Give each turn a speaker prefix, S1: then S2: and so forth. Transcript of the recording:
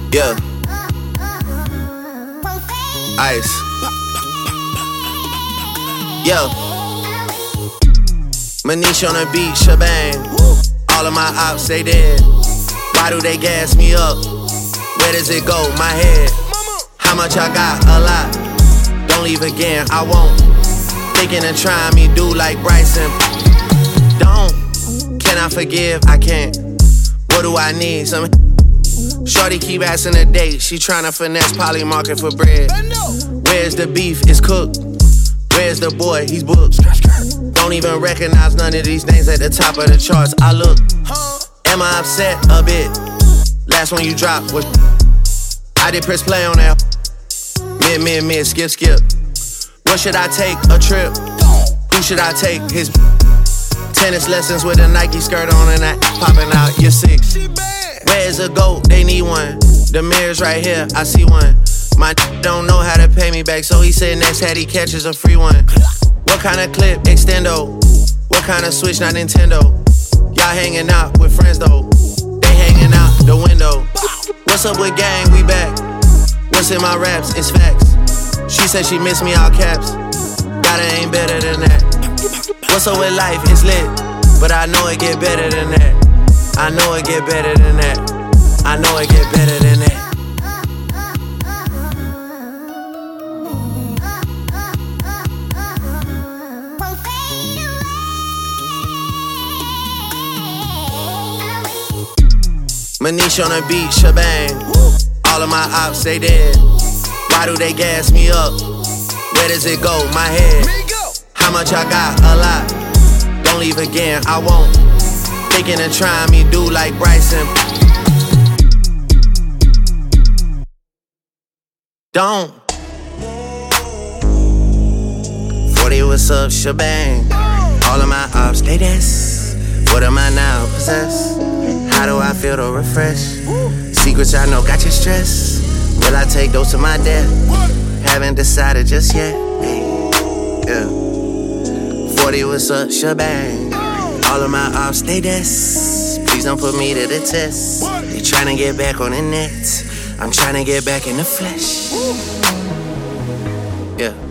S1: Yeah. Ice. Yo. Manish on the beat, shebang. All of my ops, they dead. Why do they gas me up? Where does it go? My head. How much I got? A lot. Don't leave again, I won't. Thinking of trying me, do like Bryson. Don't. Can I forgive? I can't. What do I need? Some shorty keep asking a date. She tryna finesse Poly Market for bread. Where's the beef? It's cooked. Where's the boy? He's booked. Don't even recognize none of these names at the top of the charts. I look. Am I upset? A bit. Last one you dropped was I did press play on that. Mid, skip. What should I take? A trip? Who should I take? His tennis lessons with a Nike skirt on and that popping out. You're sick. Where's a goat? They need one. The mirror's right here. I see one. My don't know how to pay me back, so he said next hat he catches a free one. What kind of clip? Extendo. What kind of switch? Not Nintendo. Y'all hanging out with friends though. They hanging out the window. What's up with gang? We back. What's in my raps? It's facts. She said she missed me, all caps. God, it ain't better than that. What's up with life? It's lit. But I know it get better than that. I know it get better than that. I know it get better than that. Manish on the beat, shebang. All of my ops, they dead. Why do they gas me up? Where does it go? My head. How much I got? A lot. Don't leave again, I won't. Thinking of trying me, do like Bryson. Don't. 40, what's up, shebang. All of my ops, they this. What am I now, possess? How do I feel to refresh? Secrets I know got you stressed. Will I take those to my death? Haven't decided just yet. Yeah. 40, what's up, shebang. All of my ops, they this. Please don't put me to the test. They tryna get back on the net. I'm tryna get back in the flesh. Yeah.